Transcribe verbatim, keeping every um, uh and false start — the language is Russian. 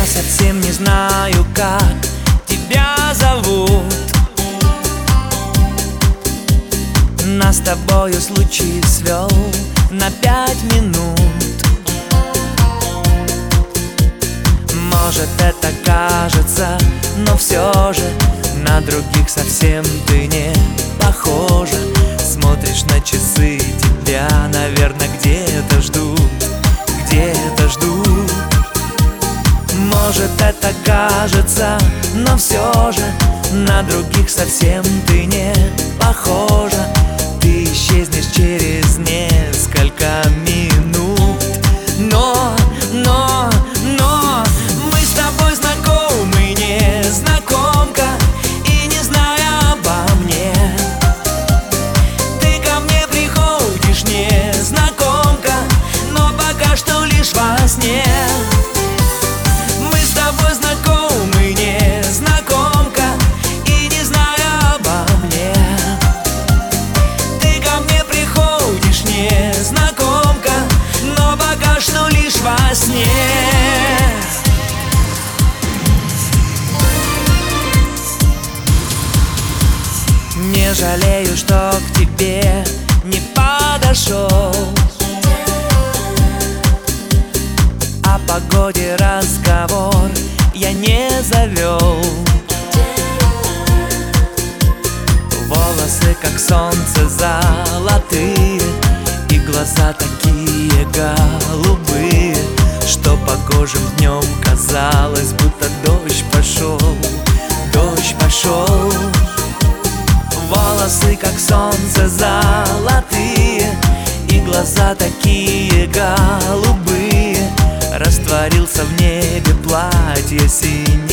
Я совсем не знаю, как тебя зовут. Нас с тобою случай свел на пять минут. Может, это кажется, но все же на других совсем ты не похожа. Смотришь на часы, тебя, наверное, где-то ждут, где-то ждут. Может, это кажется, но все же на других совсем ты не похожа. Ты исчезнешь через несколько минут. Но, но, но мы с тобой знакомы, незнакомка, и не зная обо мне, ты ко мне приходишь, незнакомка, но пока что лишь во сне. Мы с тобой знакомы, незнакомка, и не зная обо мне, ты ко мне приходишь, незнакомка, но пока что лишь во сне. Не жалею, что к тебе не подошел, о погоде разговор я не завел. Волосы, как солнце, золотые, и глаза такие голубые, что погожим днем казалось, будто дождь пошел, дождь пошел. Волосы, как солнце, золотые, и глаза такие голубые, растворился в небе платье синее.